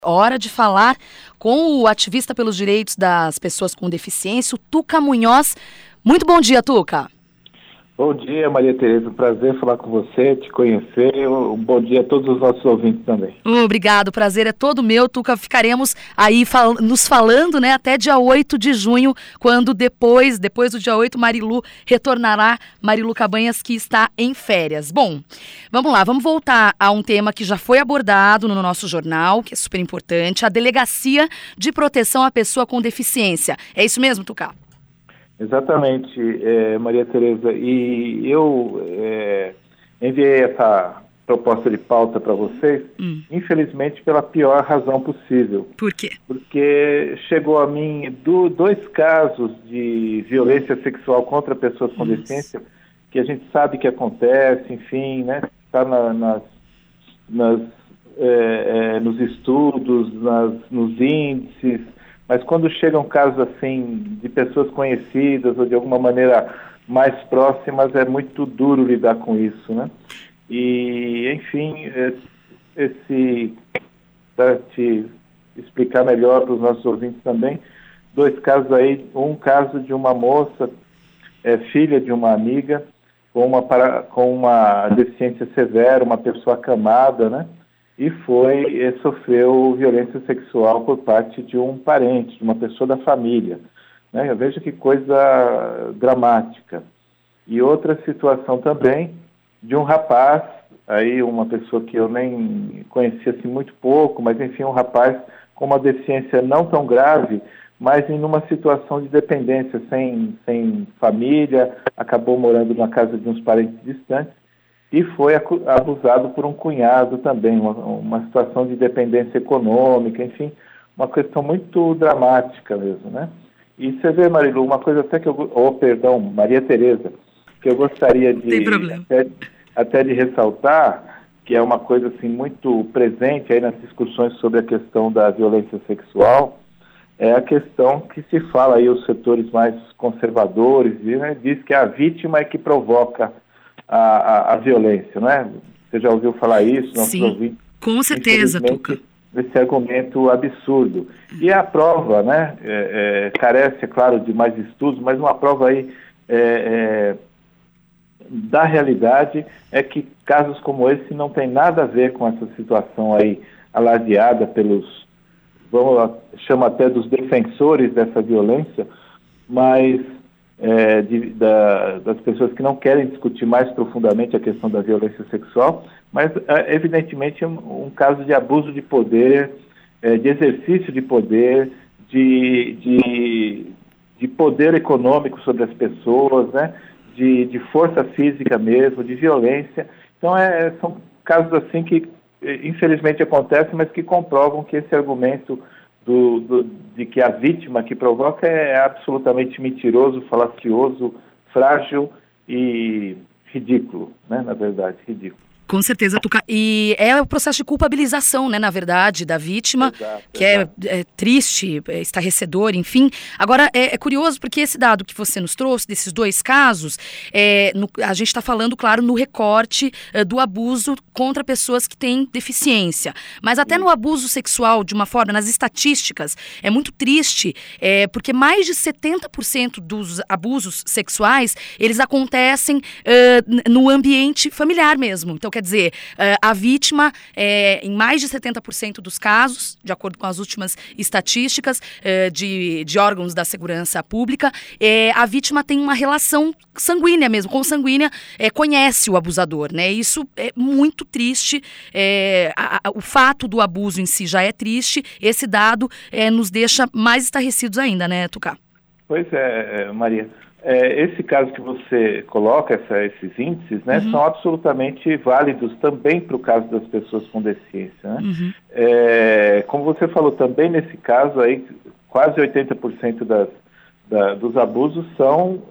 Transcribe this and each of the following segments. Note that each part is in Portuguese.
Hora de falar com o ativista pelos direitos das pessoas com deficiência, o Tuca Munhoz. Muito bom dia, Tuca. Bom dia, Maria Tereza. Prazer falar com você, te conhecer. Um bom dia a todos os nossos ouvintes também. Obrigado, o prazer é todo meu, Tuca. Ficaremos aí nos falando, né, até dia 8 de junho, quando depois do dia 8, Marilu retornará, Marilu Cabanhas, que está em férias. Bom, vamos lá, vamos voltar a um tema que já foi abordado no nosso jornal, que é super importante, a Delegacia de Proteção à Pessoa com Deficiência. É isso mesmo, Tuca? Exatamente, Maria Tereza. E eu enviei essa proposta de pauta para vocês, infelizmente, pela pior razão possível. Por quê? Porque chegou a mim dois casos de violência sexual contra pessoas com deficiência, que a gente sabe que acontece, enfim, né? Está nos estudos, nos índices. Mas quando chegam casos assim de pessoas conhecidas ou de alguma maneira mais próximas, é muito duro lidar com isso, né? E, enfim, para te explicar melhor para os nossos ouvintes também, dois casos aí, um caso de uma moça, filha de uma amiga, com uma deficiência severa, uma pessoa acamada, né? E sofreu violência sexual por parte de um parente, de uma pessoa da família, né? Veja que coisa dramática. E outra situação também de um rapaz, aí uma pessoa que eu nem conhecia assim muito pouco, mas enfim, um rapaz com uma deficiência não tão grave, mas em uma situação de dependência, sem família, acabou morando na casa de uns parentes distantes, e foi abusado por um cunhado também, uma situação de dependência econômica, enfim, uma questão muito dramática mesmo, né? E você vê, Marilu, uma coisa até que Maria Tereza, que eu gostaria até de ressaltar, que é uma coisa assim muito presente aí nas discussões sobre a questão da violência sexual, é a questão que se fala aí, os setores mais conservadores, né, diz que a vítima é que provoca a violência, não é? Você já ouviu falar isso? Sim, com certeza, Tuca. Esse argumento absurdo. E a prova, né, carece, é claro, de mais estudos, mas uma prova aí da realidade é que casos como esse não tem nada a ver com essa situação aí alardeada pelos, chama até dos defensores dessa violência, mas das pessoas que não querem discutir mais profundamente a questão da violência sexual, mas evidentemente um caso de abuso de poder, de exercício de poder, de poder econômico sobre as pessoas, né? De força física mesmo, de violência. Então são casos assim que infelizmente acontecem, mas que comprovam que esse argumento de que a vítima que provoca é absolutamente mentiroso, falacioso, frágil e ridículo, né? Na verdade, ridículo. Com certeza, Tuca. E é o processo de culpabilização, né, na verdade, da vítima, que é triste, estarrecedor, enfim. Agora, é curioso porque esse dado que você nos trouxe, desses dois casos, a gente está falando, claro, no recorte do abuso contra pessoas que têm deficiência. Mas até no abuso sexual, de uma forma, nas estatísticas, é muito triste, porque mais de 70% dos abusos sexuais, eles acontecem no ambiente familiar mesmo. Então, quer dizer, a vítima, em mais de 70% dos casos, de acordo com as últimas estatísticas de órgãos da segurança pública, a vítima tem uma relação sanguínea mesmo, consanguínea, conhece o abusador, né? Isso é muito triste, o fato do abuso em si já é triste, esse dado nos deixa mais estarrecidos ainda, né, Tuca? Pois é, Maria. Esse caso que você coloca, esses índices, né, são absolutamente válidos também para o caso das pessoas com deficiência, né? Como você falou também, nesse caso aí, quase 80% dos abusos são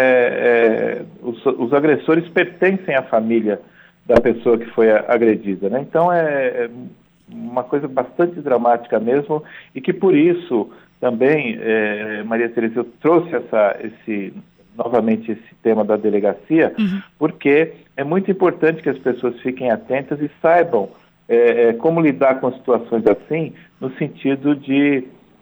os agressores pertencem à família da pessoa que foi agredida, né? Então é uma coisa bastante dramática mesmo, e que por isso também, Maria Tereza, eu trouxe novamente esse tema da delegacia, porque é muito importante que as pessoas fiquem atentas e saibam como lidar com situações assim, no sentido de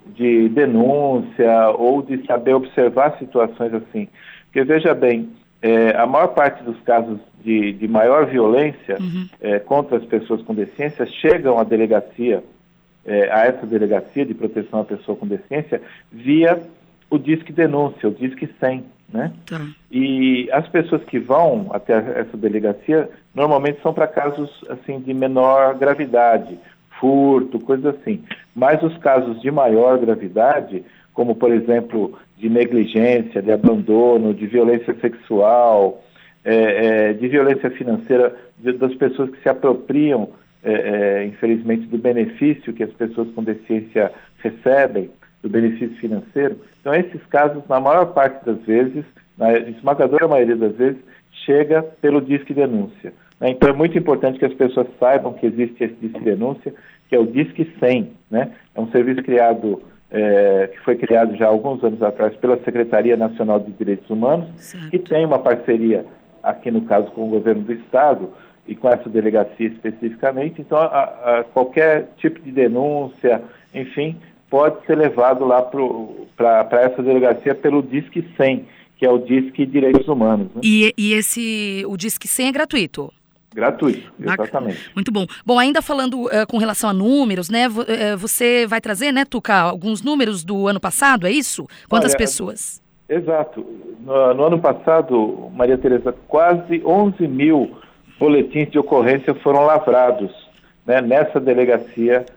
denúncia ou de saber observar situações assim. Porque, veja bem, a maior parte dos casos de maior violência contra as pessoas com deficiência chegam à delegacia, a essa delegacia de proteção à pessoa com deficiência, via o Disque Denúncia, o Disque 100, né? Tá. E as pessoas que vão até essa delegacia, normalmente são para casos, assim, de menor gravidade, furto, coisas assim. Mas os casos de maior gravidade, como, por exemplo, de negligência, de abandono, de violência sexual, de violência financeira, das pessoas que se apropriam, infelizmente, do benefício que as pessoas com deficiência recebem, do benefício financeiro. Então, esses casos, na maior parte das vezes, na esmagadora maioria das vezes, chega pelo Disque Denúncia, né? Então, é muito importante que as pessoas saibam que existe esse Disque Denúncia, que é o Disque 100, né? É um serviço criado, que foi criado já há alguns anos atrás pela Secretaria Nacional de Direitos Humanos, que tem uma parceria, aqui no caso, com o governo do Estado e com essa delegacia especificamente. Então, qualquer tipo de denúncia, enfim, pode ser levado lá para essa delegacia pelo Disque 100, que é o Disque Direitos Humanos, né? E o Disque 100 é gratuito? Gratuito, exatamente. Muito bom. Bom, ainda falando com relação a números, né? Você vai trazer, né, Tuca, alguns números do ano passado, é isso? Quantas pessoas? Exato. No ano passado, Maria Tereza, quase 11 mil boletins de ocorrência foram lavrados, né, nessa delegacia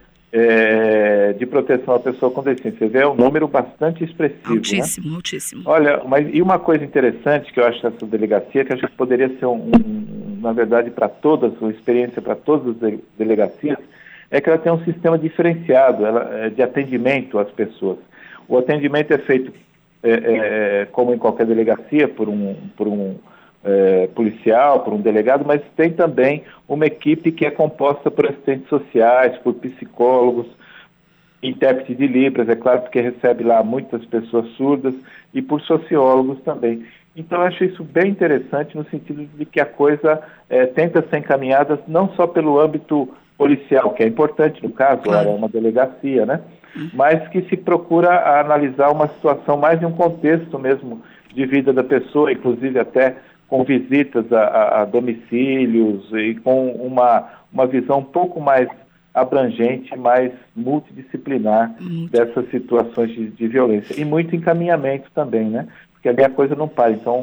de proteção à pessoa com deficiência. Você vê, é um número bastante expressivo. Altíssimo, né? Altíssimo. Olha, e uma coisa interessante que eu acho dessa delegacia, que acho que poderia ser na verdade, para todas, uma experiência para todas as delegacias, é que ela tem um sistema diferenciado de atendimento às pessoas. O atendimento é feito, como em qualquer delegacia, por um policial, por um delegado, mas tem também uma equipe que é composta por assistentes sociais, por psicólogos, intérprete de Libras, é claro, porque recebe lá muitas pessoas surdas, e por sociólogos também. Então, eu acho isso bem interessante no sentido de que a coisa tenta ser encaminhada não só pelo âmbito policial, que é importante no caso, é uma delegacia, né? Mas que se procura analisar uma situação mais em um contexto mesmo de vida da pessoa, inclusive até com visitas a domicílios e com uma visão um pouco mais abrangente, mais multidisciplinar dessas situações de violência. E muito encaminhamento também, né? Porque ali a coisa não para. Então,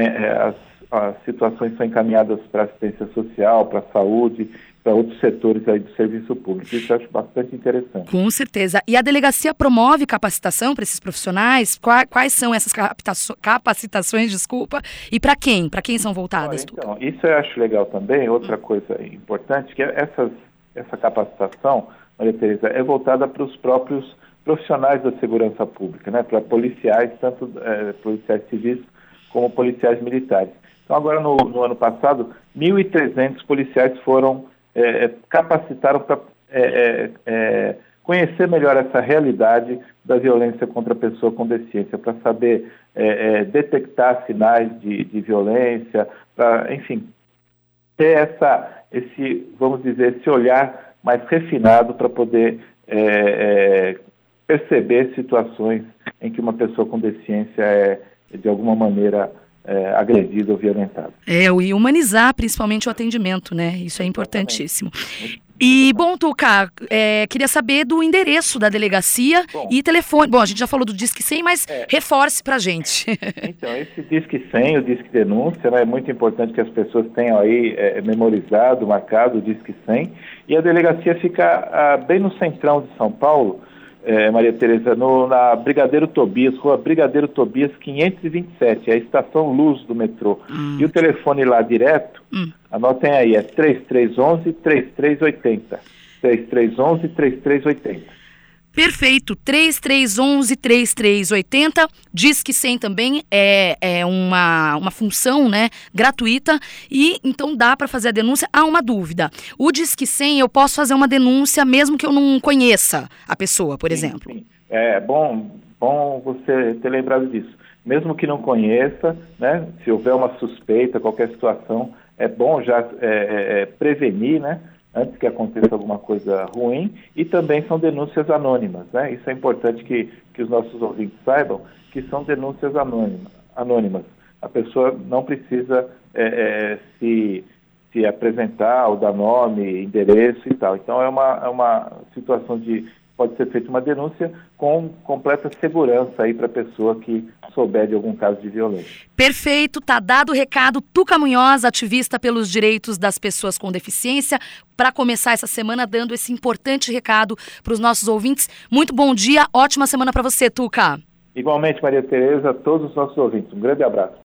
as situações são encaminhadas para assistência social, para a saúde, para outros setores aí do serviço público. Isso eu acho bastante interessante. Com certeza. E a delegacia promove capacitação para esses profissionais? Quais são essas capacitações, desculpa, e para quem? Para quem são voltadas? Então, isso eu acho legal também. Outra coisa importante, que essa capacitação, Maria Tereza, é voltada para os próprios profissionais da segurança pública, né? Para policiais, tanto policiais civis como policiais militares. Então, agora no ano passado, 1.300 policiais capacitaram para conhecer melhor essa realidade da violência contra a pessoa com deficiência, para saber detectar sinais de violência, para, enfim, ter vamos dizer, esse olhar mais refinado para poder perceber situações em que uma pessoa com deficiência é, de alguma maneira, agredida ou violentada. E humanizar principalmente o atendimento, né? Isso é importantíssimo. E, bom, Tuca, queria saber do endereço da delegacia e telefone. Bom, a gente já falou do Disque 100, mas reforce pra gente. Então, esse Disque 100, o Disque Denúncia, né, é muito importante que as pessoas tenham aí memorizado, marcado o Disque 100. E a delegacia fica bem no centrão de São Paulo, Maria Tereza, na Brigadeiro Tobias, Rua Brigadeiro Tobias 527, é a estação Luz do metrô. E o telefone lá direto, anotem aí, é 3311-3380. 3311-3380. Perfeito, 3311-3380, Disque 100 também é uma função, né, gratuita, e então dá para fazer a denúncia. Há uma dúvida, o Disque 100 eu posso fazer uma denúncia mesmo que eu não conheça a pessoa, por exemplo? Sim. É bom você ter lembrado disso. Mesmo que não conheça, né, se houver uma suspeita, qualquer situação, é bom já prevenir, né, antes que aconteça alguma coisa ruim, e também são denúncias anônimas, né? Isso é importante que os nossos ouvintes saibam, que são denúncias anônimas. A pessoa não precisa se apresentar ou dar nome, endereço e tal. Então é uma situação pode ser feita uma denúncia com completa segurança aí para a pessoa que souber de algum caso de violência. Perfeito, tá dado o recado. Tuca Munhoz, ativista pelos direitos das pessoas com deficiência, para começar essa semana dando esse importante recado para os nossos ouvintes. Muito bom dia, ótima semana para você, Tuca. Igualmente, Maria Tereza, a todos os nossos ouvintes. Um grande abraço.